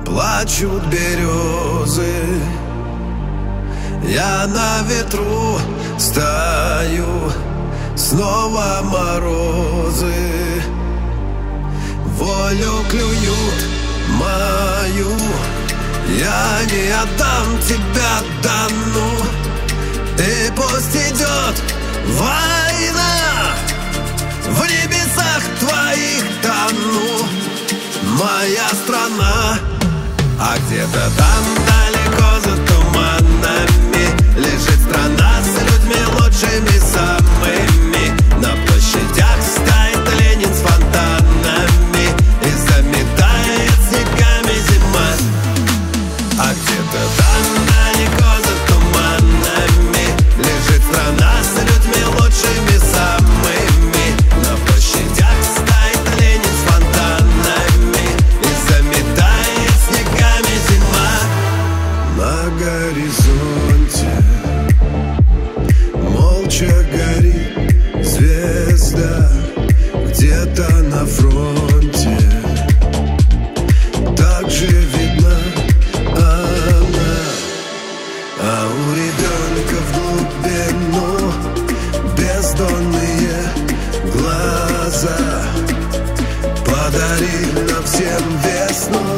плачут березы. Я на ветру стою, снова морозы. Волю клюют мою, я не отдам тебя, да ну. И пусть идет война, в небесах твоих тону. Моя страна, а где-то там далеко за туманами лежит страна с людьми лучшими самыми. На площадях стоит Ленин с фонтанами и заметает снегами зима. А где-то там далеко за туманами лежит страна с людьми лучшими самыми. На площадях стоит Ленин с фонтанами и заметает снегами зима. На горизонте молча горит звезда, где-то на фронте также видна она. А у ребенка в глубину бездонные глаза. Подари нам всем весну.